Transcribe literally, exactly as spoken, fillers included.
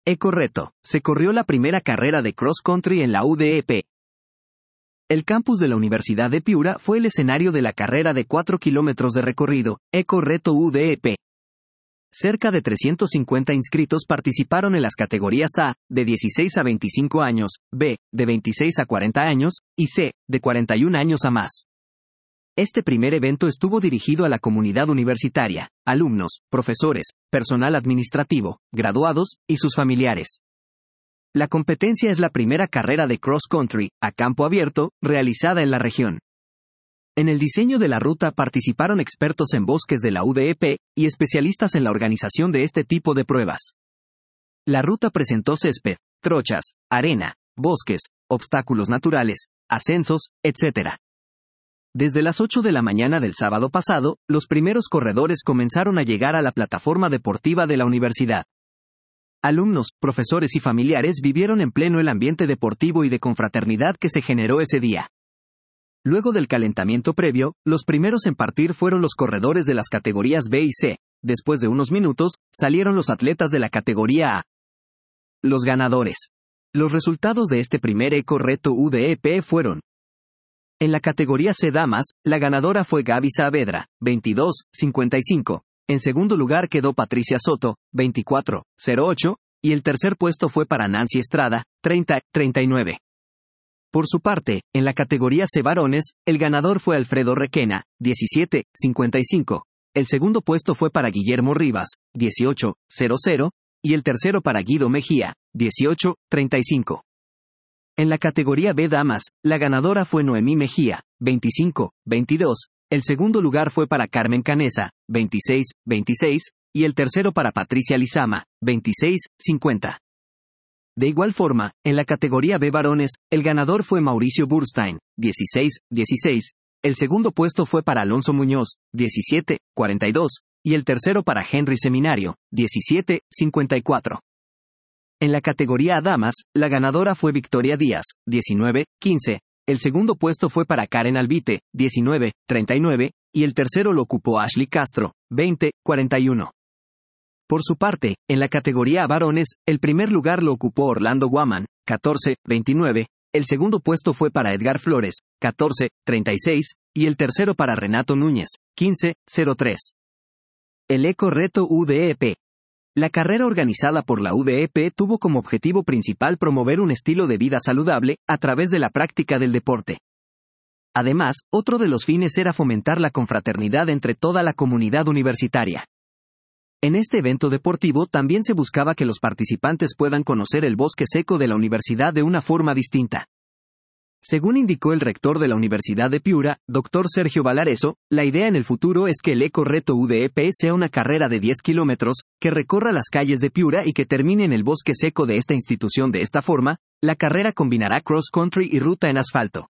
Eco-reto. Se corrió la primera carrera de cross country en la U D E P. El campus de la Universidad de Piura fue el escenario de la carrera de cuatro kilómetros de recorrido, Eco-reto U D E P. Cerca de trescientos cincuenta inscritos participaron en las categorías A, de dieciséis a veinticinco años, B, de veintiséis a cuarenta años, y C, de cuarenta y un años a más. Este primer evento estuvo dirigido a la comunidad universitaria, alumnos, profesores, personal administrativo, graduados, y sus familiares. La competencia es la primera carrera de cross country, a campo abierto, realizada en la región. En el diseño de la ruta participaron expertos en bosques de la U D E P y especialistas en la organización de este tipo de pruebas. La ruta presentó césped, trochas, arena, bosques, obstáculos naturales, ascensos, etcétera. Desde las ocho de la mañana del sábado pasado, los primeros corredores comenzaron a llegar a la plataforma deportiva de la universidad. Alumnos, profesores y familiares vivieron en pleno el ambiente deportivo y de confraternidad que se generó ese día. Luego del calentamiento previo, los primeros en partir fueron los corredores de las categorías B y C. Después de unos minutos, salieron los atletas de la categoría A. Los ganadores. Los resultados de este primer Eco-reto U D E P fueron: en la categoría C Damas, la ganadora fue Gaby Saavedra, veintidós cincuenta y cinco. En segundo lugar quedó Patricia Soto, veinticuatro cero ocho, y el tercer puesto fue para Nancy Estrada, treinta treinta y nueve. Por su parte, en la categoría C Varones, el ganador fue Alfredo Requena, diecisiete cincuenta y cinco. El segundo puesto fue para Guillermo Rivas, dieciocho cero cero, y el tercero para Guido Mejía, dieciocho treinta y cinco. En la categoría B Damas, la ganadora fue Noemí Mejía, veinticinco veintidós, el segundo lugar fue para Carmen Canesa, veintiséis veintiséis, y el tercero para Patricia Lizama, veintiséis cincuenta. De igual forma, en la categoría B Varones, el ganador fue Mauricio Burstein, dieciséis dieciséis, el segundo puesto fue para Alonso Muñoz, diecisiete cuarenta y dos, y el tercero para Henry Seminario, diecisiete cincuenta y cuatro. En la categoría A Damas, la ganadora fue Victoria Díaz, diecinueve quince, el segundo puesto fue para Karen Albite, diecinueve treinta y nueve, y el tercero lo ocupó Ashley Castro, veinte cuarenta y uno. Por su parte, en la categoría A Varones, el primer lugar lo ocupó Orlando Guaman, catorce veintinueve, el segundo puesto fue para Edgar Flores, catorce treinta y seis, y el tercero para Renato Núñez, quince cero tres. El Eco-reto U D E P. La carrera organizada por la U D E P tuvo como objetivo principal promover un estilo de vida saludable, a través de la práctica del deporte. Además, otro de los fines era fomentar la confraternidad entre toda la comunidad universitaria. En este evento deportivo también se buscaba que los participantes puedan conocer el bosque seco de la universidad de una forma distinta. Según indicó el rector de la Universidad de Piura, doctor Sergio Valareso, la idea en el futuro es que el Eco-reto U D E P sea una carrera de diez kilómetros, que recorra las calles de Piura y que termine en el bosque seco de esta institución. De esta forma, la carrera combinará cross country y ruta en asfalto.